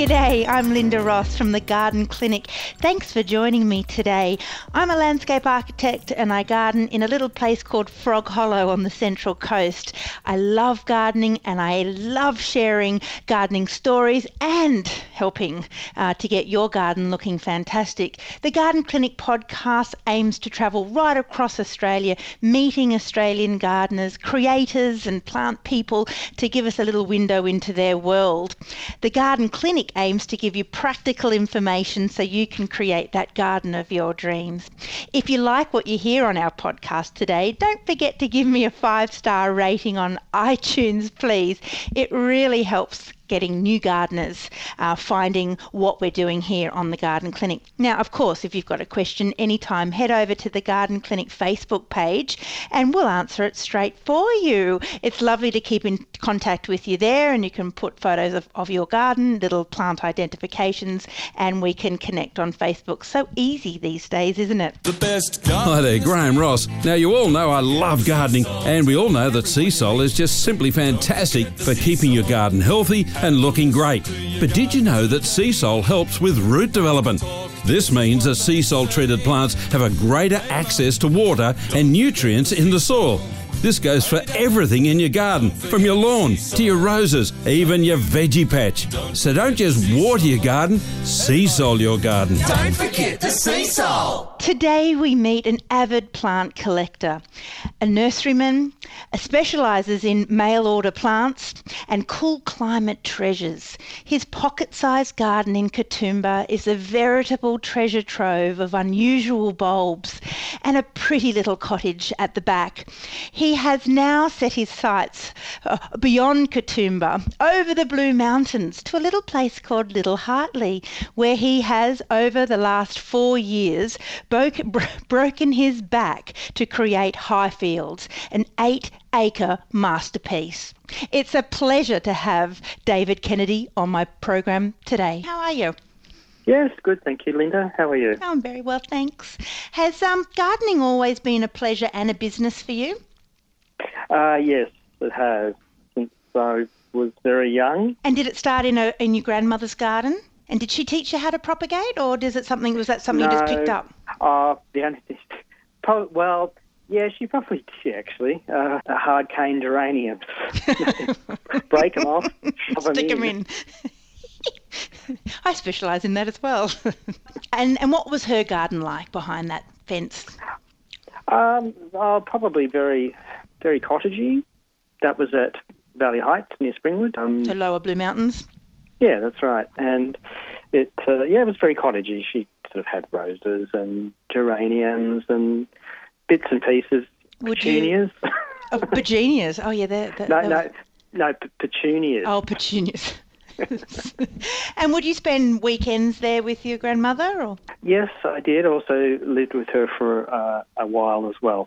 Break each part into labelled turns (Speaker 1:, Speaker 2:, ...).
Speaker 1: G'day, I'm Linda Ross from the Garden Clinic. Thanks for joining me today. I'm a landscape architect and I garden in a little place called Frog Hollow on the Central Coast. I love gardening and I love sharing gardening stories and helping to get your garden looking fantastic. The Garden Clinic podcast aims to travel right across Australia, meeting Australian gardeners, creators and plant people to give us a little window into their world. The Garden Clinic aims to give you practical information so you can create that garden of your dreams. If you like what you hear on our podcast today, don't forget to give me a 5-star rating on iTunes, please. It really helps getting new gardeners finding what we're doing here on the Garden Clinic. Now, of course, if you've got a question anytime, head over to the Garden Clinic Facebook page and we'll answer it straight for you. It's lovely to keep in contact with you there, and you can put photos of your garden, little plant identifications, and we can connect on Facebook. So easy these days, isn't it?
Speaker 2: The best Hi there, Graham Ross. Now, you all know I love gardening, and we all know that Seasol is just simply fantastic for keeping your garden healthy and looking great. But did you know that Seasol helps with root development? This means that Seasol treated plants have a greater access to water and nutrients in the soil. This goes for everything in your garden, from your lawn to your roses, even your veggie patch. So don't just water your garden, Seasol your garden.
Speaker 3: Don't forget the Seasol.
Speaker 1: Today we meet an avid plant collector, a nurseryman, specialises in mail order plants and cool climate treasures. His pocket-sized garden in Katoomba is a veritable treasure trove of unusual bulbs and a pretty little cottage at the back. He has now set his sights beyond Katoomba, over the Blue Mountains, to a little place called Little Hartley, where he has, over the last 4 years, broken his back to create Highfields, an 8-acre masterpiece. It's a pleasure to have David Kennedy on my program today. How are you?
Speaker 4: Yes, good, thank you, Linda. How are you?
Speaker 1: I'm very well, thanks. Has gardening always been a pleasure and a business for you?
Speaker 4: Yes, it has, since I was very young.
Speaker 1: And did it start in your grandmother's garden? And did she teach you how to propagate, or was that something you just picked up?
Speaker 4: The only thing, well, yeah, she probably did, actually. Hard cane geraniums. Break them off, shove
Speaker 1: Stick them in. I specialise in that as well. And what was her garden like behind that fence?
Speaker 4: Probably very, very cottagey. That was at Valley Heights near Springwood.
Speaker 1: So lower Blue Mountains?
Speaker 4: Yeah, that's right. And it was very cottagey. She sort of had roses and geraniums and bits and pieces. Petunias.
Speaker 1: Petunias. Oh, yeah.
Speaker 4: No, petunias.
Speaker 1: Oh, petunias. And would you spend weekends there with your grandmother? Or?
Speaker 4: Yes, I did. Also lived with her for a while as well.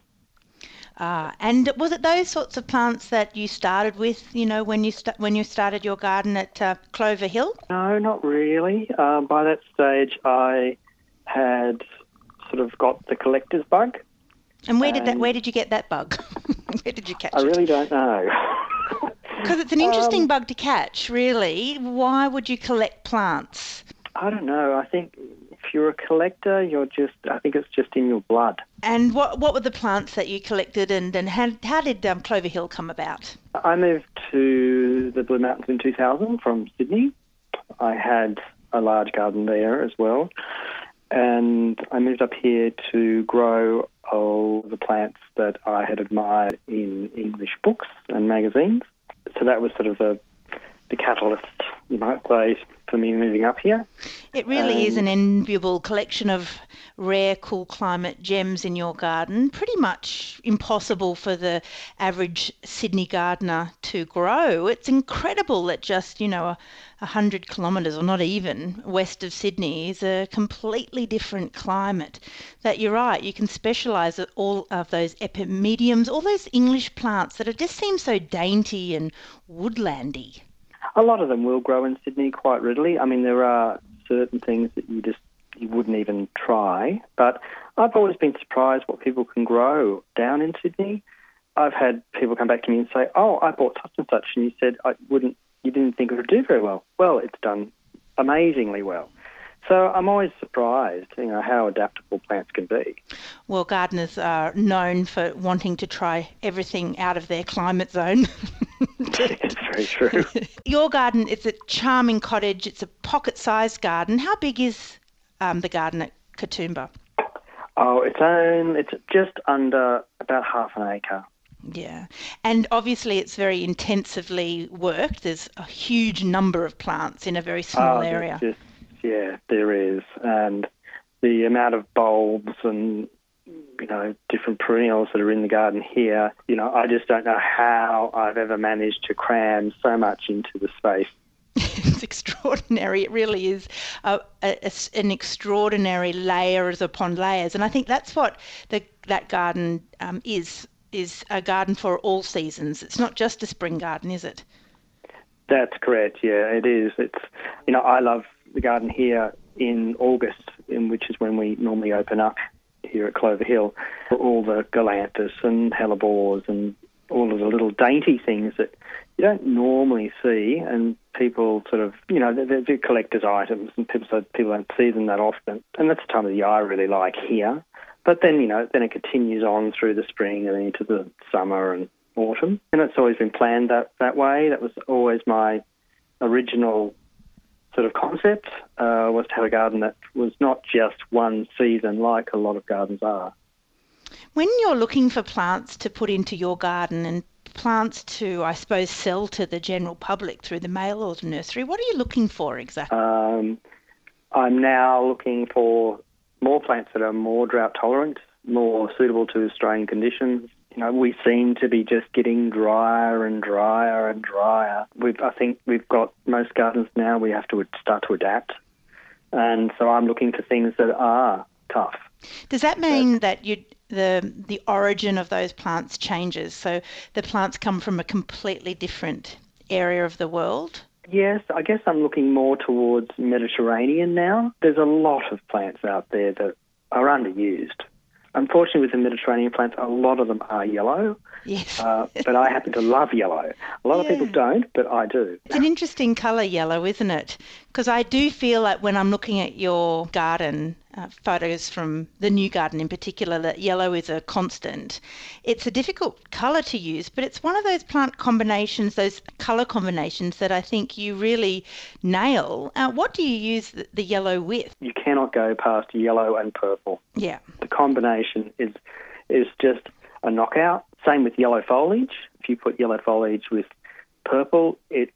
Speaker 1: And was it those sorts of plants that you started with, when you started your garden at Clover Hill?
Speaker 4: No, not really. By that stage, I had sort of got the collector's bug.
Speaker 1: And where did you get that bug? Where did you catch it?
Speaker 4: I really don't know.
Speaker 1: Because it's an interesting bug to catch, really. Why would you collect plants?
Speaker 4: I don't know. I think if you're a collector, I think it's just in your blood.
Speaker 1: And what were the plants that you collected, and how did Clover Hill come about?
Speaker 4: I moved to the Blue Mountains in 2000 from Sydney. I had a large garden there as well. And I moved up here to grow all the plants that I had admired in English books and magazines. So that was sort of the catalyst, you might say, for me moving up here.
Speaker 1: It really is an enviable collection of rare, cool climate gems in your garden. Pretty much impossible for the average Sydney gardener to grow. It's incredible that just, 100 kilometres, or not even, west of Sydney is a completely different climate. That you're right, you can specialise at all of those epimediums, all those English plants that just seem so dainty and woodlandy.
Speaker 4: A lot of them will grow in Sydney quite readily. I mean, there are certain things that you wouldn't even try, but I've always been surprised what people can grow down in Sydney. I've had people come back to me and say, "Oh, I bought such and such," and you said you didn't think it would do very well. Well, it's done amazingly well. So I'm always surprised, how adaptable plants can be.
Speaker 1: Well, gardeners are known for wanting to try everything out of their climate zone.
Speaker 4: It's very true.
Speaker 1: Your garden, it's a charming cottage. It's a pocket-sized garden. How big is the garden at Katoomba?
Speaker 4: Oh, it's just under about half an acre.
Speaker 1: Yeah. And obviously it's very intensively worked. There's a huge number of plants in a very small area.
Speaker 4: Yeah, there is. And the amount of bulbs and, different perennials that are in the garden here, I just don't know how I've ever managed to cram so much into the space.
Speaker 1: It's extraordinary. It really is an extraordinary layers upon layers. And I think that's what that garden is a garden for all seasons. It's not just a spring garden, is it?
Speaker 4: That's correct, yeah, it is. It's, I love the garden here in August, which is when we normally open up here at Clover Hill, for all the galanthus and hellebores and all of the little dainty things that you don't normally see, and people sort of, they're collector's items, and people don't see them that often. And that's the time of the year I really like here. But then, then it continues on through the spring and into the summer and autumn. And it's always been planned that way. That was always my original sort of concept, was to have a garden that was not just one season like a lot of gardens are.
Speaker 1: When you're looking for plants to put into your garden and plants to, I suppose, sell to the general public through the mail order nursery, what are you looking for exactly?
Speaker 4: I'm now looking for more plants that are more drought tolerant, more suitable to Australian conditions. We seem to be just getting drier and drier and drier. I think we've got most gardens now, we have to start to adapt. And so I'm looking for things that are tough.
Speaker 1: Does that mean that the origin of those plants changes? So the plants come from a completely different area of the world?
Speaker 4: Yes, I guess I'm looking more towards Mediterranean now. There's a lot of plants out there that are underused. Unfortunately, with the Mediterranean plants, a lot of them are yellow.
Speaker 1: Yes.
Speaker 4: But I happen to love yellow. A lot of people don't, but I do.
Speaker 1: It's an interesting colour, yellow, isn't it? Because I do feel like when I'm looking at your garden, photos from the new garden in particular, that yellow is a constant. It's a difficult colour to use, but it's one of those plant combinations, those colour combinations that I think you really nail. What do you use the yellow with?
Speaker 4: You cannot go past yellow and purple.
Speaker 1: Yeah.
Speaker 4: The combination is just a knockout. Same with yellow foliage. If you put yellow foliage with purple, it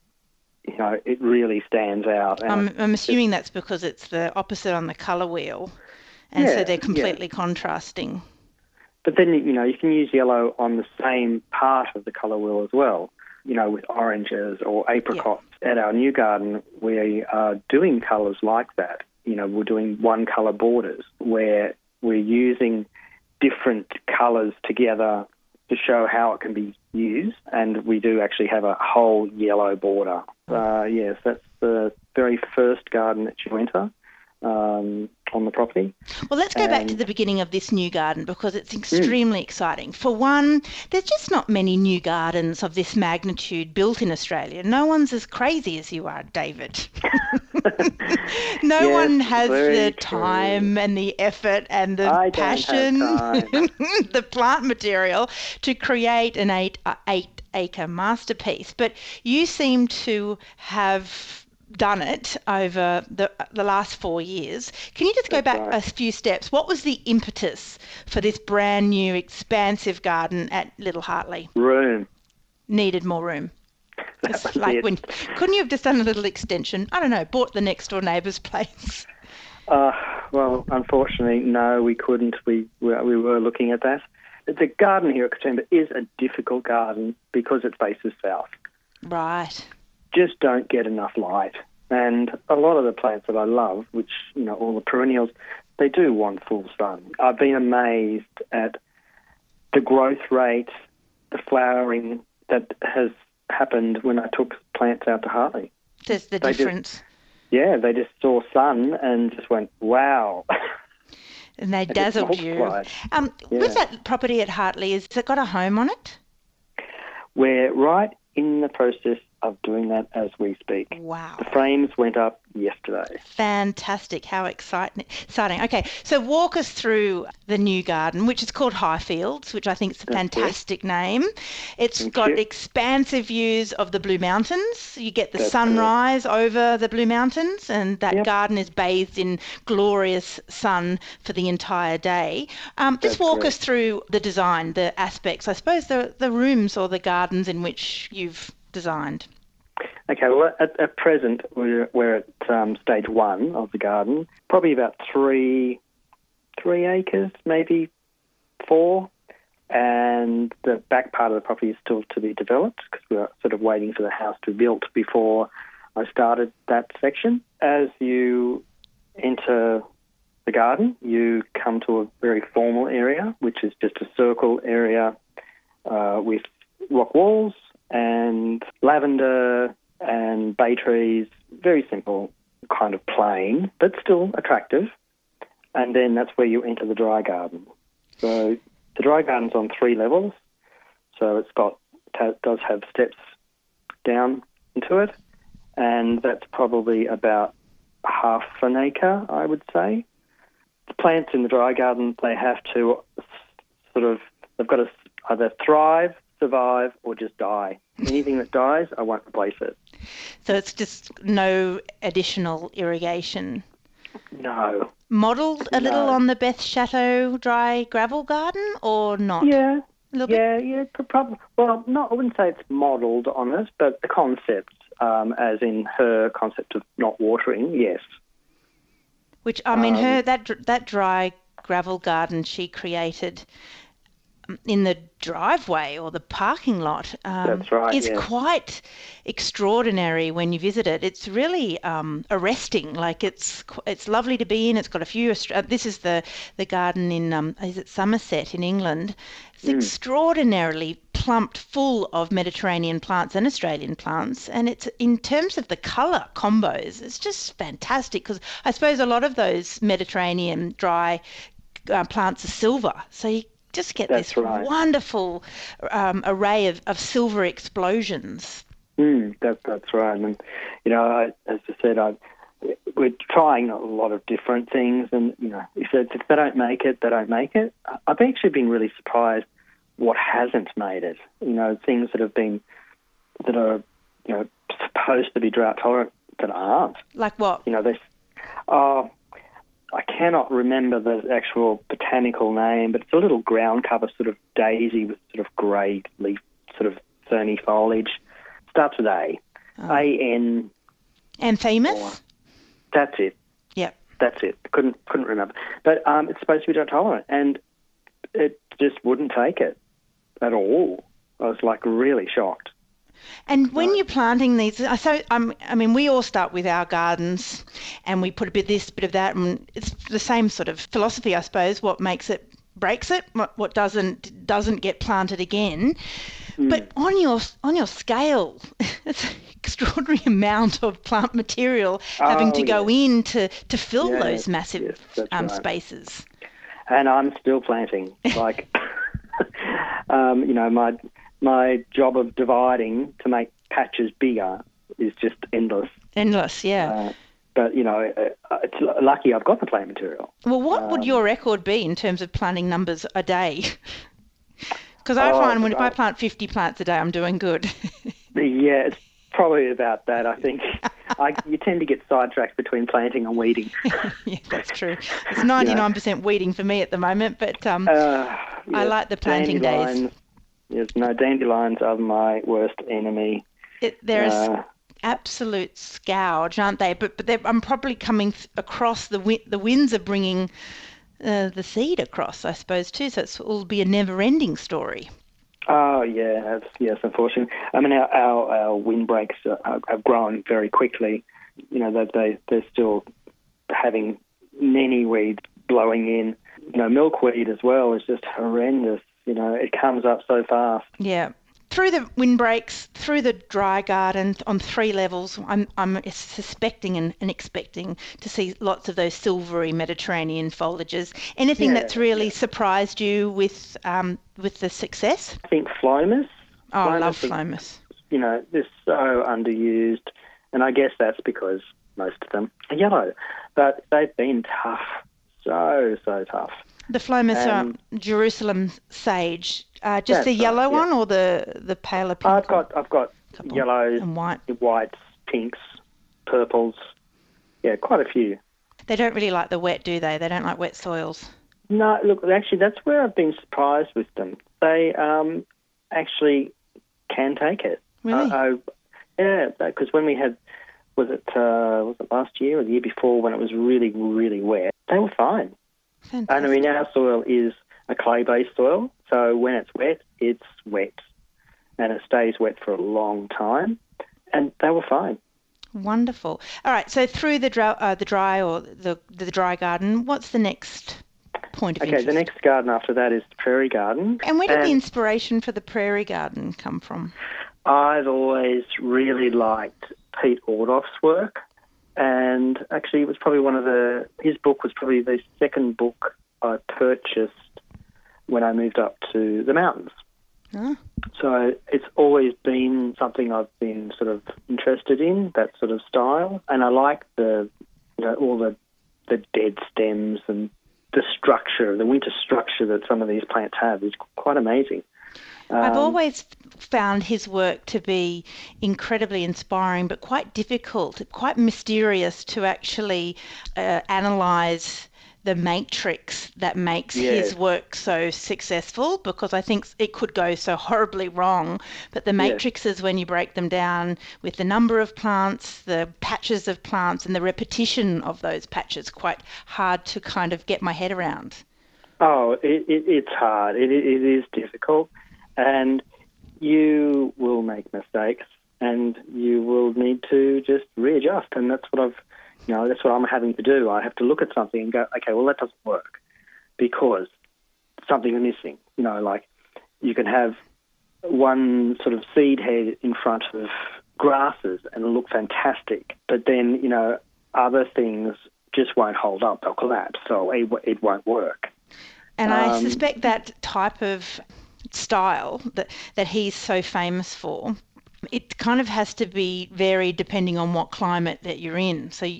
Speaker 4: really stands out.
Speaker 1: And I'm assuming that's because it's the opposite on the colour wheel, and so they're completely contrasting.
Speaker 4: But then, you can use yellow on the same part of the colour wheel as well, with oranges or apricots. Yeah. At our new garden, we are doing colours like that. We're doing one-colour borders where we're using different colours together to show how it can be used, and we do actually have a whole yellow border. Yes, that's the very first garden that you enter on the property.
Speaker 1: Well, let's go back to the beginning of this new garden because it's extremely exciting. For one, there's just not many new gardens of this magnitude built in Australia. No one's as crazy as you are, David. No one has the time and the effort and the passion, the plant material to create an eight-acre masterpiece. But you seem to have done it over the last 4 years. Can you just go back a few steps? What was the impetus for this brand new expansive garden at Little Hartley?
Speaker 4: Room.
Speaker 1: Needed more room. It's like couldn't you have just done a little extension? I don't know, bought the next door neighbour's place.
Speaker 4: Well, unfortunately, no, we couldn't. We were looking at that. The garden here at Katoomba is a difficult garden because it faces south.
Speaker 1: Right.
Speaker 4: Just don't get enough light. And a lot of the plants that I love, which, all the perennials, they do want full sun. I've been amazed at the growth rate, the flowering that has happened when I took plants out to Hartley.
Speaker 1: There's the difference.
Speaker 4: They just saw sun and just went, wow.
Speaker 1: And they dazzled you. With that property at Hartley, has it got a home on it?
Speaker 4: We're right in the process of doing that as we speak.
Speaker 1: Wow.
Speaker 4: The frames went up yesterday.
Speaker 1: Fantastic. How exciting. Okay, so walk us through the new garden, which is called Highfields, which I think is a fantastic name. It's got expansive views of the Blue Mountains. You get the sunrise over the Blue Mountains, and that garden is bathed in glorious sun for the entire day. Just walk us through the design, the aspects, I suppose the rooms or the gardens in which you've designed.
Speaker 4: Okay, well, at present, we're at stage 1 of the garden, probably about 3 acres, maybe 4, and the back part of the property is still to be developed because we're sort of waiting for the house to be built before I started that section. As you enter the garden, you come to a very formal area, which is just a circle area with rock walls and lavender and bay trees, very simple, kind of plain, but still attractive. And then that's where you enter the dry garden. So the dry garden's on 3 levels, so it does have steps down into it, and that's probably about half an acre, I would say. The plants in the dry garden, they have to they've got to either thrive, survive, or just die. Anything that dies, I won't replace it.
Speaker 1: So it's just no additional irrigation?
Speaker 4: No.
Speaker 1: Modelled a little on the Beth Chateau dry gravel garden, or not?
Speaker 4: Yeah.
Speaker 1: A little bit?
Speaker 4: Yeah, probably. Well, I wouldn't say it's modelled on it, but the concept, as in her concept of not watering, yes.
Speaker 1: Which, I mean, that dry gravel garden she created in the driveway or the parking lot
Speaker 4: That's right,
Speaker 1: is quite extraordinary when you visit it. It's really arresting. Like it's lovely to be in. It's got a few. This is the garden in is it Somerset in England. It's extraordinarily plumped full of Mediterranean plants and Australian plants, and it's in terms of the colour combos, it's just fantastic because I suppose a lot of those Mediterranean dry plants are silver, so you just get wonderful array of silver explosions.
Speaker 4: That's right. And, as I said, we're trying a lot of different things. And, if they don't make it, they don't make it. I've actually been really surprised what hasn't made it. Things that are supposed to be drought tolerant that aren't.
Speaker 1: Like what?
Speaker 4: I cannot remember the actual botanical name, but it's a little ground cover sort of daisy with sort of grey leaf, sort of ferny foliage. Starts with A. A-N...
Speaker 1: Anthemis?
Speaker 4: That's it.
Speaker 1: Yep.
Speaker 4: That's it. Couldn't remember. But it's supposed to be drought tolerant, and it just wouldn't take it at all. I was, really shocked.
Speaker 1: And when you're planting these, so we all start with our gardens and we put a bit of this, bit of that, and it's the same sort of philosophy, I suppose. What makes it breaks it. What doesn't get planted again. But on your scale, it's an extraordinary amount of plant material having to go in to fill those massive spaces.
Speaker 4: And I'm still planting. My job of dividing to make patches bigger is just endless.
Speaker 1: Endless, yeah.
Speaker 4: But, it's lucky I've got the plant material.
Speaker 1: Well, what would your record be in terms of planting numbers a day? Because I find if I plant 50 plants a day, I'm doing good.
Speaker 4: Yeah, it's probably about that, I think. You tend to get sidetracked between planting and weeding.
Speaker 1: Yeah, that's true. It's 99% weeding for me at the moment, but I like the planting days.
Speaker 4: Yes, dandelions are my worst enemy.
Speaker 1: They're absolute scourge, aren't they? But I'm probably coming across the winds are bringing the seed across, I suppose, too. So it'll be a never-ending story.
Speaker 4: Oh yeah, yes. Unfortunately, I mean our windbreaks have grown very quickly. They're still having many weeds blowing in. Milkweed as well is just horrendous. It comes up so fast. Yeah.
Speaker 1: Through the windbreaks, through the dry garden on 3 levels, I'm suspecting and expecting to see lots of those silvery Mediterranean foliages. Anything that's really surprised you with the success?
Speaker 4: I think Phlomis.
Speaker 1: Oh, I love Phlomis.
Speaker 4: they're so underused, and I guess that's because most of them are yellow. But they've been tough, so tough.
Speaker 1: The Phlomis Jerusalem sage, just
Speaker 4: That's
Speaker 1: the yellow
Speaker 4: right, yeah.
Speaker 1: one, or the paler pink?
Speaker 4: I've got
Speaker 1: Couple.
Speaker 4: yellows,
Speaker 1: And white.
Speaker 4: whites, pinks, purples. Yeah, quite a few.
Speaker 1: They don't really like the wet, do they? They don't like wet soils.
Speaker 4: No, look, actually, that's where I've been surprised with them. They actually can take it.
Speaker 1: Really?
Speaker 4: Yeah, because when we had, was it last year or the year before when it was really, really wet, they were fine.
Speaker 1: Fantastic.
Speaker 4: And I mean, our soil is a clay-based soil, so when it's wet, and it stays wet for a long time, and they were fine.
Speaker 1: Wonderful. All right, so through the dry garden, what's the next point of interest?
Speaker 4: Okay, the next garden after that is the prairie garden.
Speaker 1: And where did the inspiration for the prairie garden come from?
Speaker 4: I've always really liked Pete Ordoff's work, and actually it was probably his book was probably the second book I purchased when I moved up to the mountains.
Speaker 1: Oh.
Speaker 4: So it's always been something I've been sort of interested in, that sort of style, and I like all the dead stems and the structure, the winter structure that some of these plants have is quite amazing.
Speaker 1: I've always found his work to be incredibly inspiring, but quite difficult, quite mysterious to actually analyse the matrix that makes his work so successful, because I think it could go so horribly wrong. But the matrices, when you break them down with the number of plants, the patches of plants, and the repetition of those patches, quite hard to kind of get my head around.
Speaker 4: Oh, it's hard. It is difficult. And you will make mistakes, and you will need to just readjust. And that's what that's what I'm having to do. I have to look at something and go, okay, well, that doesn't work because something is missing. Like you can have one sort of seed head in front of grasses and it'll look fantastic, but then, other things just won't hold up. They'll collapse, so it won't work.
Speaker 1: And I suspect that type of style that he's so famous for, it kind of has to be varied depending on what climate that you're in. So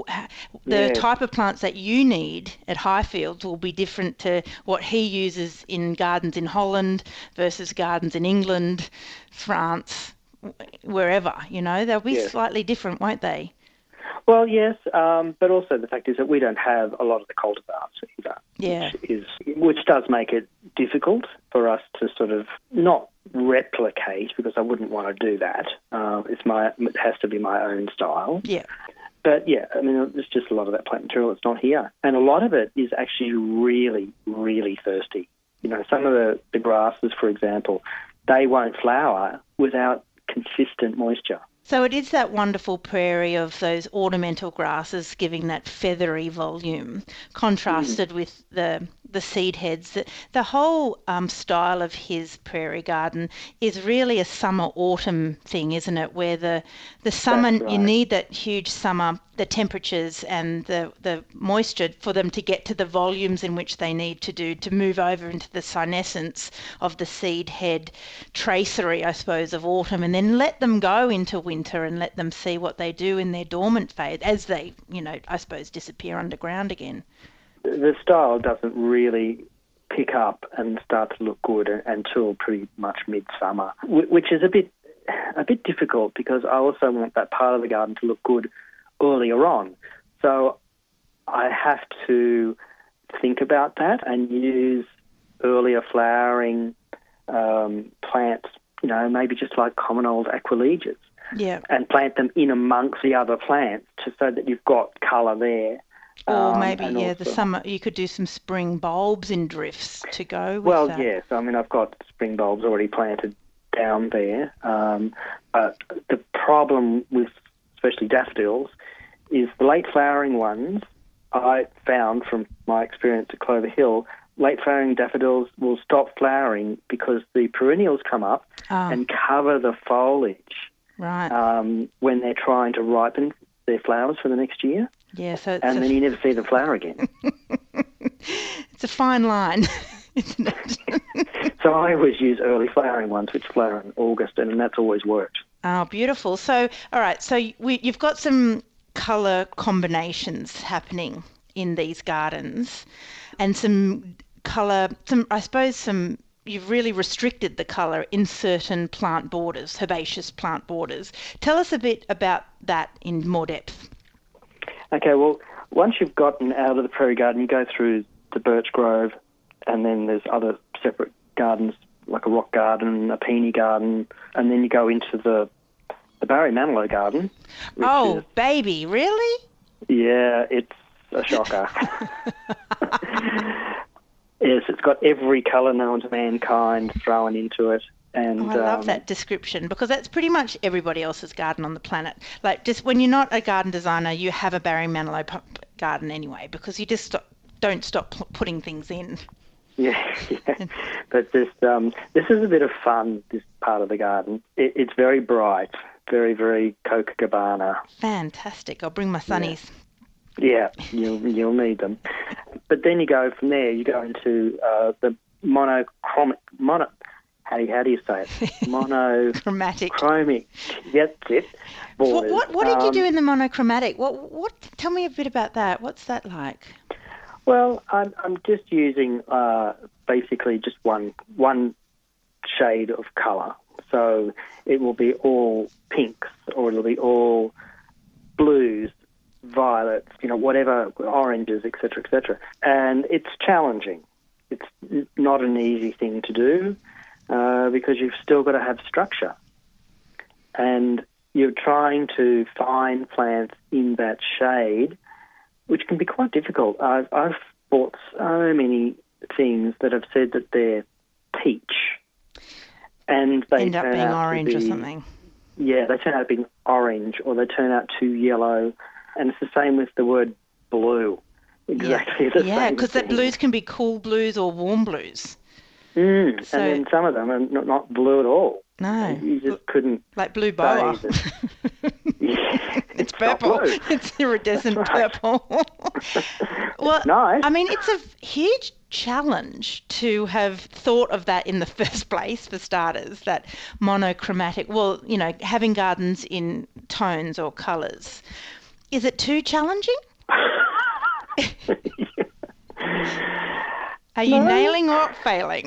Speaker 1: the type of plants that you need at Highfields will be different to what he uses in gardens in Holland versus gardens in England, France, wherever, they'll be slightly different, won't they?
Speaker 4: Well, yes, but also the fact is that we don't have a lot of the cultivars either, which does make it difficult for us to sort of not replicate, because I wouldn't want to do that. It has to be my own style. Yeah. But yeah, I mean, there's just a lot of that plant material that's not here, and a lot of it is actually really, really thirsty. Some of the grasses, for example, they won't flower without consistent moisture.
Speaker 1: So it is that wonderful prairie of those ornamental grasses giving that feathery volume, contrasted with the seed heads. The whole style of his prairie garden is really a summer-autumn thing, isn't it? Where the summer, right, you need that huge summer, the temperatures and the moisture for them to get to the volumes in which they need to move over into the senescence of the seed head tracery, I suppose, of autumn, and then let them go into winter and let them see what they do in their dormant phase as they, I suppose, disappear underground again.
Speaker 4: The style doesn't really pick up and start to look good until pretty much midsummer, which is a bit difficult, because I also want that part of the garden to look good earlier on. So I have to think about that and use earlier flowering plants, maybe just like common old Aquilegias, and plant them in amongst the other plants so that you've got colour there.
Speaker 1: Or maybe, the summer, you could do some spring bulbs in drifts to go with that. Well,
Speaker 4: yes. I mean, I've got spring bulbs already planted down there. But the problem with especially daffodils is the late flowering ones, I found from my experience at Clover Hill, late flowering daffodils will stop flowering because the perennials come up and cover the foliage, right, when they're trying to ripen their flowers for the next year.
Speaker 1: Yeah,
Speaker 4: and then you never see them flower again.
Speaker 1: It's a fine line, isn't it?
Speaker 4: So I always use early flowering ones, which flower in August, and that's always worked.
Speaker 1: Oh, beautiful. So, all right, so you've got some colour combinations happening in these gardens and some colour, I suppose you've really restricted the colour in certain plant borders, herbaceous plant borders. Tell us a bit about that in more depth.
Speaker 4: Okay, well, once you've gotten out of the prairie garden, you go through the birch grove, and then there's other separate gardens, like a rock garden, a peony garden, and then you go into the Barry Manilow garden.
Speaker 1: Oh, baby, really?
Speaker 4: Yeah, it's a shocker. Yes, it's got every colour known to mankind thrown into it. And
Speaker 1: I love that description, because that's pretty much everybody else's garden on the planet. Like, just when you're not a garden designer, you have a Barry Manilow garden anyway, because you just don't stop putting things in.
Speaker 4: Yeah. But this is a bit of fun, this part of the garden. It's very bright, very, very Copacabana.
Speaker 1: Fantastic. I'll bring my sunnies.
Speaker 4: Yeah, you'll need them. But then you go from there, you go into the monochromic, how do you say it?
Speaker 1: Monochromatic.
Speaker 4: That's it. Borders.
Speaker 1: What did you do in the monochromatic? What? Tell me a bit about that. What's that like?
Speaker 4: Well, I'm just using basically just one shade of colour. So it will be all pinks, or it'll be all blues, violets, whatever, oranges, etc., etc. And it's challenging. It's not an easy thing to do because you've still got to have structure. And you're trying to find plants in that shade, which can be quite difficult. I've bought so many things that have said that they're peach, and they
Speaker 1: end up being orange or something.
Speaker 4: Yeah, they turn out being orange, or they turn out too yellow. And it's the same with the word blue. Exactly the same.
Speaker 1: Yeah, because the blues can be cool blues or warm blues.
Speaker 4: So, and then some of them are not blue at all.
Speaker 1: No.
Speaker 4: You just couldn't.
Speaker 1: Like blue boa. It's purple. It's iridescent purple. Well,
Speaker 4: nice.
Speaker 1: I mean, it's a huge challenge to have thought of that in the first place, for starters, that monochromatic, having gardens in tones or colours. Is it too challenging? Are you nailing or failing?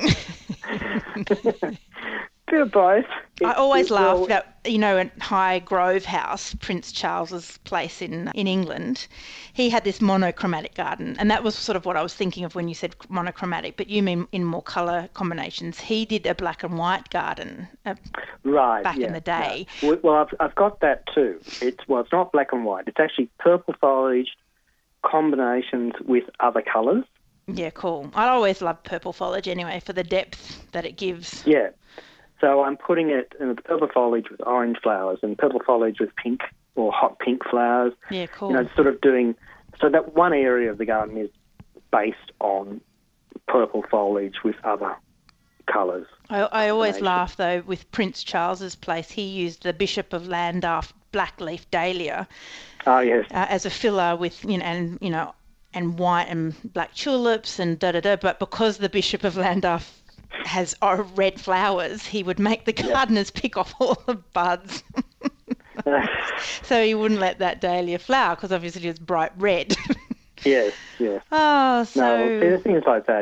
Speaker 4: Bit of both.
Speaker 1: I always laugh that, at High Grove House, Prince Charles's place in England, he had this monochromatic garden, and that was sort of what I was thinking of when you said monochromatic, but you mean in more colour combinations. He did a black and white garden back in the day.
Speaker 4: Yeah. Well, I've got that too. It's not black and white. It's actually purple foliage combinations with other colours.
Speaker 1: Yeah, cool. I always love purple foliage anyway, for the depth that it gives.
Speaker 4: Yeah. So I'm putting it in the purple foliage with orange flowers and purple foliage with pink or hot pink flowers.
Speaker 1: Yeah, cool.
Speaker 4: Sort of doing... So that one area of the garden is based on purple foliage with other colours.
Speaker 1: I always laugh, though, with Prince Charles's place. He used the Bishop of Llandaff blackleaf dahlia as a filler with, and white and black tulips and da-da-da. But because the Bishop of Llandaff has red flowers, he would make the gardeners pick off all the buds. So he wouldn't let that dahlia flower, because obviously it's bright red.
Speaker 4: Yes.
Speaker 1: Oh, so...
Speaker 4: No, there's things like that.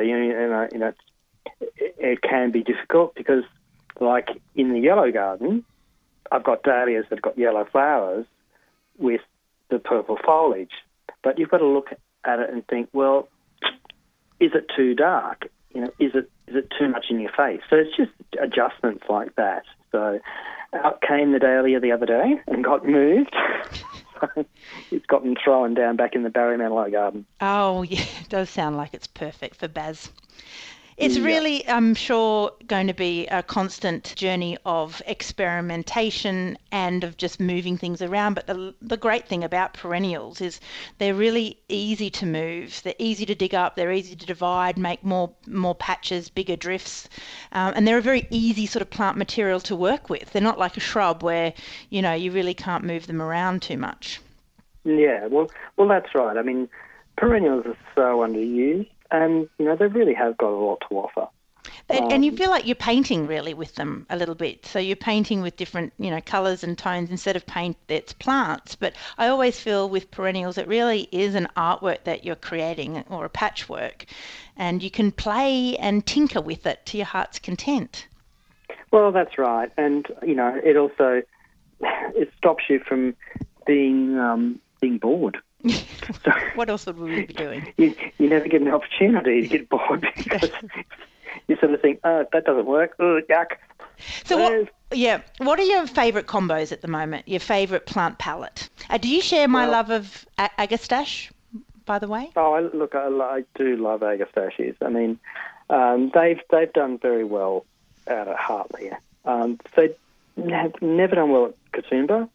Speaker 4: It can be difficult because, like in the yellow garden, I've got dahlias that have got yellow flowers with the purple foliage. But you've got to look at it and think, well, is it too dark? Is it too much in your face? So it's just adjustments like that. So out came the dahlia the other day and got moved. So it's gotten thrown down back in the Barry Manilow garden.
Speaker 1: Oh, yeah, it does sound like it's perfect for Baz. It's really, I'm sure, going to be a constant journey of experimentation and of just moving things around. But the great thing about perennials is they're really easy to move. They're easy to dig up. They're easy to divide, make more patches, bigger drifts. And they're a very easy sort of plant material to work with. They're not like a shrub where, you really can't move them around too much.
Speaker 4: Yeah, well, that's right. I mean, perennials are so underused. And, they really have got a lot to offer.
Speaker 1: And you feel like you're painting really with them a little bit. So you're painting with different, colours and tones instead of paint that's plants. But I always feel with perennials it really is an artwork that you're creating or a patchwork, and you can play and tinker with it to your heart's content.
Speaker 4: Well, that's right. And, it also it stops you from being bored. So,
Speaker 1: what else would we be doing?
Speaker 4: You never get an opportunity to get bored because you sort of think, oh, that doesn't work. Oh, yuck.
Speaker 1: So what are your favourite combos at the moment, your favourite plant palette? Do you share my love of agastache, by the way?
Speaker 4: Oh, I do love agastaches. I mean, they've done very well out at Hartley. They have never done well at Katoomba.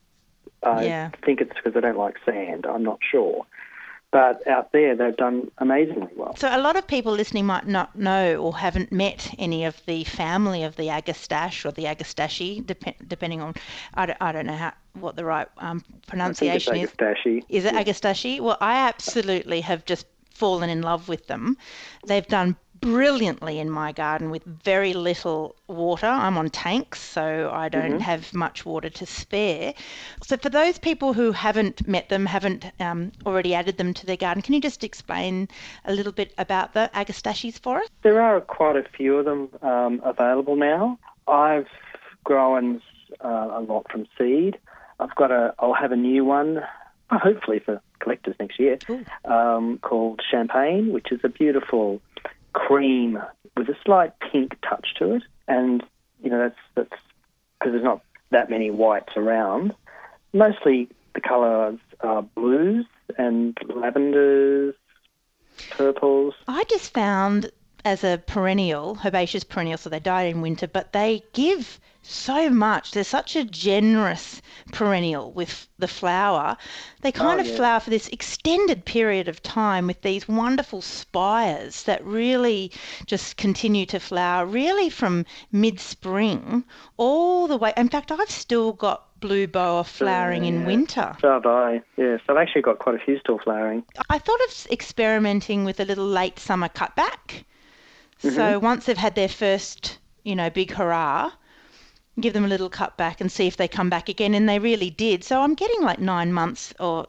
Speaker 4: I think it's because they don't like sand. I'm not sure. But out there, they've done amazingly well.
Speaker 1: So a lot of people listening might not know or haven't met any of the family of the agastache or the agastache, depending on, I don't know what the right pronunciation is.
Speaker 4: Agastache.
Speaker 1: Is it agastache? Well, I absolutely have just fallen in love with them. They've done brilliantly in my garden with very little water. I'm on tanks, so I don't have much water to spare. So for those people who haven't met them, haven't already added them to their garden, can you just explain a little bit about the agastaches for us?
Speaker 4: There are quite a few of them available now. I've grown a lot from seed. I'll have a new one, hopefully for collectors next year, called Champagne, which is a beautiful cream with a slight pink touch to it, and that's because there's not that many whites around. Mostly the colours are blues and lavenders, purples.
Speaker 1: I just found as a perennial, herbaceous perennial, so they die in winter, but they give so much. They're such a generous perennial with the flower. They kind of flower for this extended period of time with these wonderful spires that really just continue to flower really from mid-spring all the way. In fact, I've still got blue boa flowering in winter.
Speaker 4: So have I, yes. I've actually got quite a few still flowering.
Speaker 1: I thought of experimenting with a little late summer cutback. So once they've had their first, big hurrah, give them a little cutback and see if they come back again, and they really did. So I'm getting like 9 months of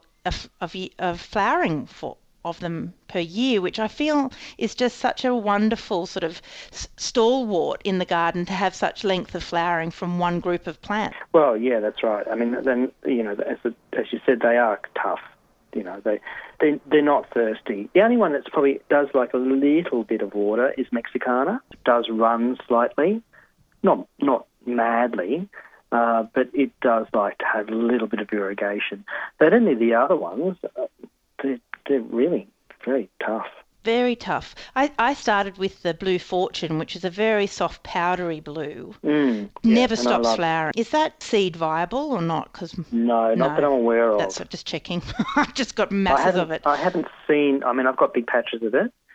Speaker 1: flowering of them per year, which I feel is just such a wonderful sort of stalwart in the garden to have such length of flowering from one group of plants.
Speaker 4: Well, yeah, that's right. I mean, then as you said, they are tough. They're not thirsty. The only one that's probably does like a little bit of water is Mexicana. It does run slightly, not madly, but it does like to have a little bit of irrigation. But any of the other ones, they're really very tough.
Speaker 1: Very tough. I started with the Blue Fortune, which is a very soft, powdery blue. Never stops flowering. Is that seed viable or not?
Speaker 4: No, not that I'm aware of.
Speaker 1: That's just checking. I've just got masses of it.
Speaker 4: I haven't seen. I mean, I've got big patches of it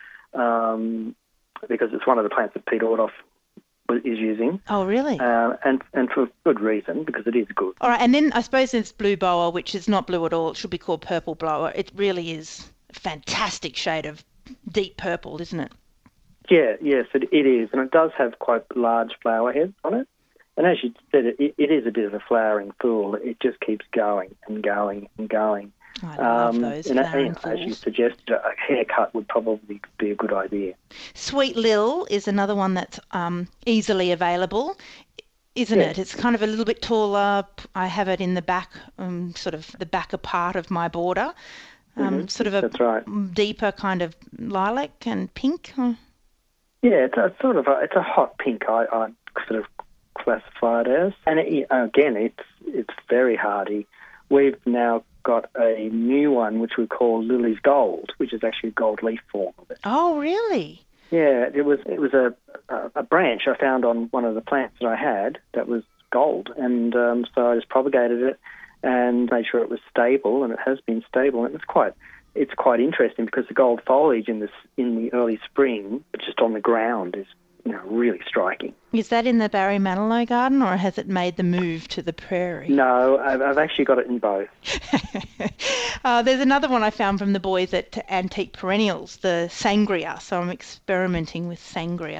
Speaker 4: because it's one of the plants that Pete Ordoff is using.
Speaker 1: Oh, really?
Speaker 4: And for good reason, because it is good.
Speaker 1: All right, and then I suppose there's Blue Boa, which is not blue at all. It should be called Purple Blower. It really is a fantastic shade of deep purple, isn't it?
Speaker 4: Yeah, yes, it is, and it does have quite large flower heads on it. And as you said, it is a bit of a flowering fool. It just keeps going and going and going.
Speaker 1: I love those flowering fools.
Speaker 4: As you suggested, a haircut would probably be a good idea.
Speaker 1: Sweet Lil is another one that's easily available, isn't it? It's kind of a little bit taller. I have it in the back, sort of the backer part of my border. Sort of a deeper kind of lilac and pink.
Speaker 4: Yeah, it's a hot pink. I sort of classify it as, and again, it's very hardy. We've now got a new one which we call Lily's Gold, which is actually a gold leaf form of it.
Speaker 1: Oh, really?
Speaker 4: Yeah, it was a branch I found on one of the plants that I had that was gold, and so I just propagated it and made sure it was stable, and it has been stable. And it's quite interesting because the gold foliage in the early spring, just on the ground, is really striking.
Speaker 1: Is that in the Barry Manilow garden, or has it made the move to the prairie?
Speaker 4: No, I've actually got it in both.
Speaker 1: There's another one I found from the boys at Antique Perennials, the Sangria. So I'm experimenting with Sangria.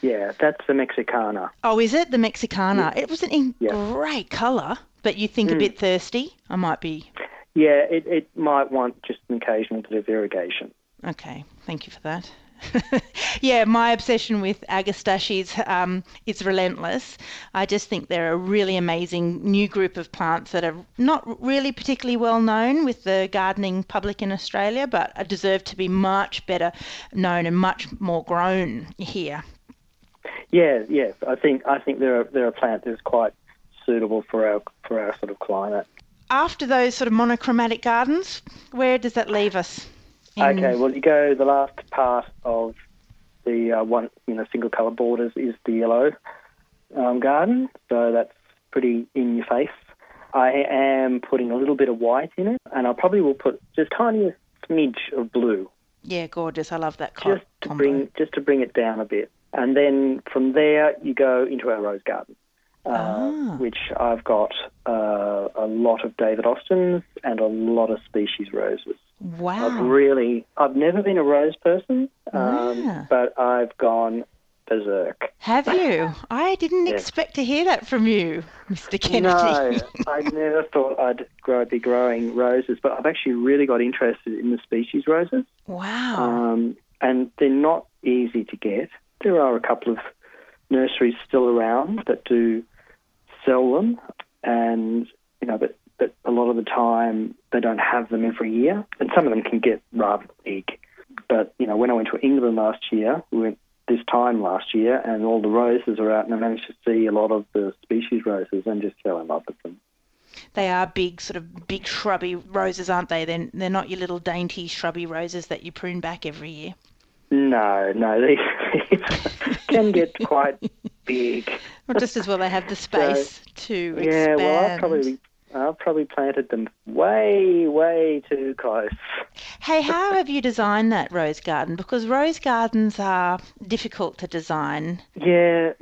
Speaker 4: Yeah, that's the Mexicana.
Speaker 1: Oh, is it the Mexicana?
Speaker 4: Yeah.
Speaker 1: It was in great colour, but you think a bit thirsty? I might be.
Speaker 4: Yeah, it might want just an occasional bit of irrigation.
Speaker 1: Okay, thank you for that. Yeah, my obsession with Agastaches, it's relentless. I just think they're a really amazing new group of plants that are not really particularly well known with the gardening public in Australia, but deserve to be much better known and much more grown here.
Speaker 4: Yeah, yes. I think they're a plant that's quite suitable for our sort of climate.
Speaker 1: After those sort of monochromatic gardens, where does that leave us?
Speaker 4: Okay, well, you go the last part of the single colour borders is the yellow garden, so that's pretty in your face. I am putting a little bit of white in it, and I probably will put just tiny smidge of blue.
Speaker 1: Yeah, gorgeous. I love that
Speaker 4: combo. Just to bring it down a bit, and then from there you go into our rose garden, which I've got a lot of David Austins and a lot of species roses.
Speaker 1: Wow.
Speaker 4: I've never been a rose person, but I've gone berserk.
Speaker 1: Have you? I didn't expect to hear that from you, Mr. Kennedy.
Speaker 4: No, I never thought I'd be growing roses, but I've actually really got interested in the species roses.
Speaker 1: Wow.
Speaker 4: And they're not easy to get. There are a couple of nurseries still around that do sell them, and but a lot of the time they don't have them every year, and some of them can get rather big. But when I went to England last year, we went this time last year, and all the roses are out, and I managed to see a lot of the species roses and just fell in love with them.
Speaker 1: They are big, sort of big shrubby roses, aren't they? They're not your little dainty shrubby roses that you prune back every year.
Speaker 4: No, these can get quite big.
Speaker 1: Well, just as well they have the space to expand.
Speaker 4: Yeah, well, I've probably planted them way, way too close.
Speaker 1: Hey, how have you designed that rose garden? Because rose gardens are difficult to design.
Speaker 4: Yeah,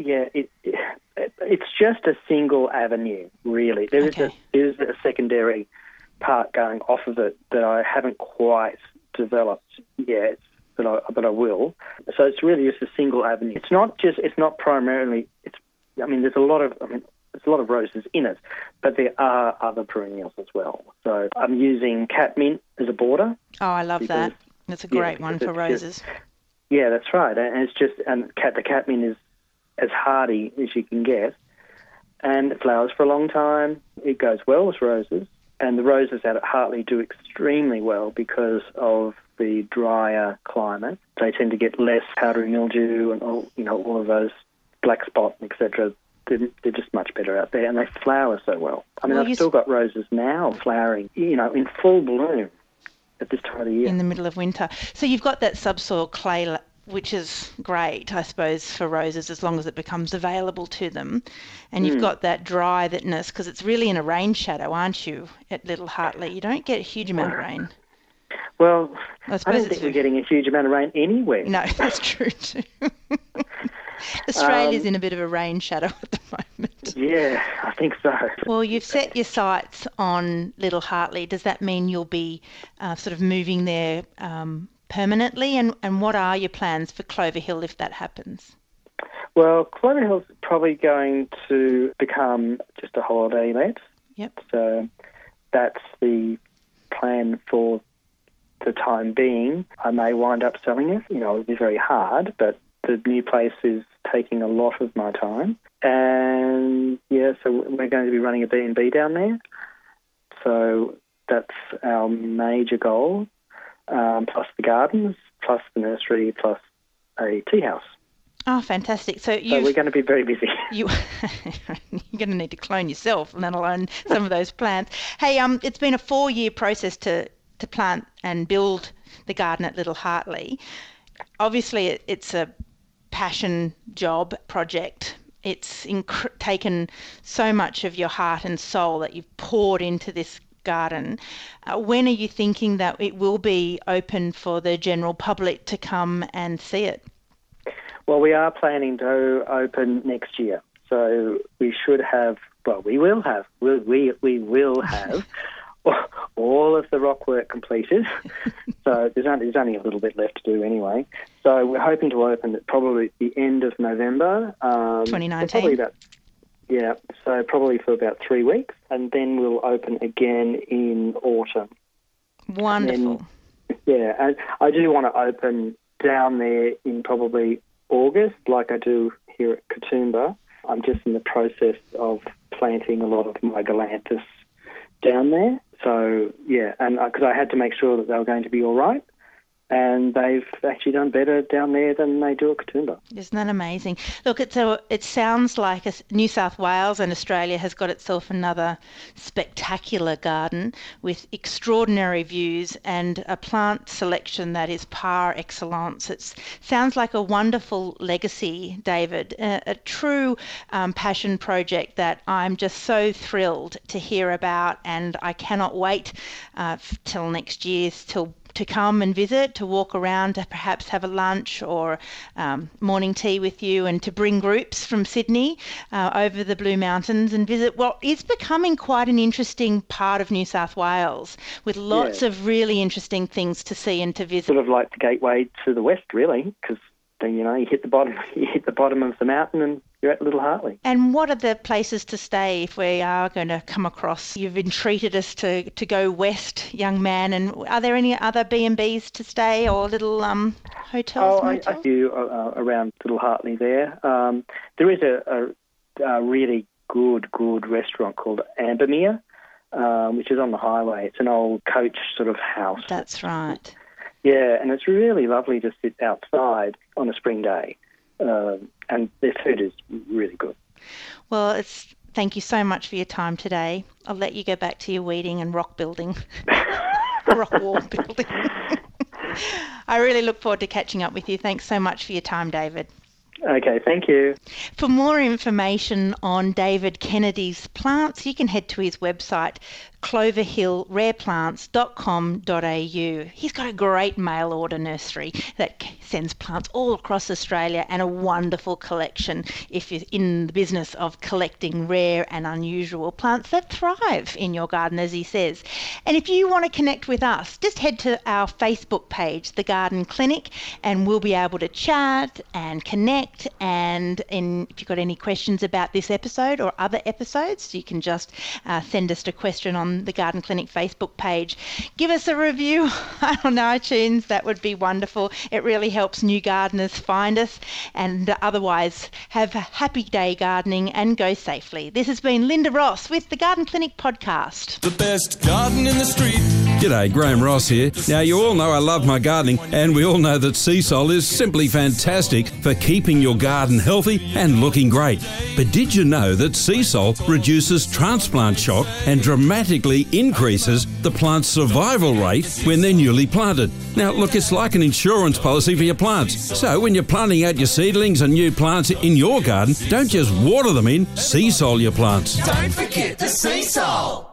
Speaker 4: it's just a single avenue, really. There is a secondary part going off of it that I haven't quite developed yet, but I will. So it's really just a single avenue. It's not primarily. There's a lot of roses in it, but there are other perennials as well. So I'm using catmint as a border.
Speaker 1: Oh, I love that. That's a great one for roses.
Speaker 4: Yeah, that's right. And the catmint is as hardy as you can get, and it flowers for a long time. It goes well with roses, and the roses out at Hartley do extremely well because of the drier climate. They tend to get less powdery mildew and all of those black spot, etc. They're just much better out there, and they flower so well. I've still got roses now flowering, in full bloom at this time of the year.
Speaker 1: In the middle of winter. So you've got that subsoil clay, which is great, I suppose, for roses as long as it becomes available to them. And you've got that dryness because it's really in a rain shadow, aren't you, at Little Hartley? You don't get a huge amount of rain.
Speaker 4: Well, I don't think we're getting a huge amount of rain anywhere.
Speaker 1: No, that's true too. Australia's in a bit of a rain shadow at the moment.
Speaker 4: Yeah, I think so.
Speaker 1: Well, you've set your sights on Little Hartley. Does that mean you'll be sort of moving there permanently? And what are your plans for Clover Hill if that happens?
Speaker 4: Well, Clover Hill's probably going to become just a holiday let.
Speaker 1: Yep.
Speaker 4: So that's the plan for the time being. I may wind up selling it. It'll be very hard, but the new place is taking a lot of my time. And, so we're going to be running a B&B down there. So that's our major goal, plus the gardens, plus the nursery, plus a tea house.
Speaker 1: Oh, fantastic. So
Speaker 4: we're going to be very busy.
Speaker 1: You're going to need to clone yourself, let alone some of those plants. Hey, it's been a 4-year process to plant and build the garden at Little Hartley. Obviously, it's a passion job project. It's taken so much of your heart and soul that you've poured into this garden. When are you thinking that it will be open for the general public to come and see it?
Speaker 4: Well, we are planning to open next year. So we should have, we will have all all of the rock work completed, so there's only a little bit left to do anyway. So we're hoping to open at probably the end of November.
Speaker 1: 2019?
Speaker 4: So probably for about 3 weeks, and then we'll open again in autumn.
Speaker 1: Wonderful.
Speaker 4: And I do want to open down there in probably August, like I do here at Katoomba. I'm just in the process of planting a lot of my galanthus down there. So, and because I had to make sure that they were going to be all right. And they've actually done better down there than they do at Katoomba.
Speaker 1: Isn't that amazing? Look, it sounds like New South Wales and Australia has got itself another spectacular garden with extraordinary views and a plant selection that is par excellence. It sounds like a wonderful legacy, David, a true passion project that I'm just so thrilled to hear about, and I cannot wait till next year, to come and visit, to walk around, to perhaps have a lunch or morning tea with you, and to bring groups from Sydney over the Blue Mountains and visit what is becoming quite an interesting part of New South Wales, with lots of really interesting things to see and to visit.
Speaker 4: Sort of like the gateway to the west, really, because then you hit the bottom of the mountain and you're at Little Hartley.
Speaker 1: And what are the places to stay if we are going to come across? You've entreated us to go west, young man, and are there any other B&Bs to stay or little hotels?
Speaker 4: I do around Little Hartley there. There is a really good restaurant called Ambermere, which is on the highway. It's an old coach sort of house.
Speaker 1: That's right.
Speaker 4: Yeah, and it's really lovely to sit outside on a spring day. And their food is really good.
Speaker 1: Well, thank you so much for your time today. I'll let you go back to your weeding and rock building, rock wall building. I really look forward to catching up with you. Thanks so much for your time, David.
Speaker 4: Okay, thank you.
Speaker 1: For more information on David Kennedy's plants, you can head to his website, cloverhillrareplants.com.au. He's got a great mail order nursery that sends plants all across Australia, and a wonderful collection if you're in the business of collecting rare and unusual plants that thrive in your garden, as he says. And if you want to connect with us, just head to our Facebook page, The Garden Clinic, and we'll be able to chat and connect. And if you've got any questions about this episode or other episodes, you can just send us a question on the Garden Clinic Facebook page. Give us a review on iTunes. That would be wonderful. It really helps new gardeners find us. And otherwise, have a happy day gardening and go safely. This has been Linda Ross with the Garden Clinic podcast.
Speaker 3: The best garden in the street.
Speaker 2: G'day, Graham Ross here. Now, you all know I love my gardening, and we all know that Seasol is simply fantastic for keeping your garden healthy and looking great. But did you know that Seasol reduces transplant shock and dramatically increases the plant's survival rate when they're newly planted? Now, look, it's like an insurance policy for your plants. So when you're planting out your seedlings and new plants in your garden, don't just water them in, Seasol your plants.
Speaker 3: Don't forget the Seasol.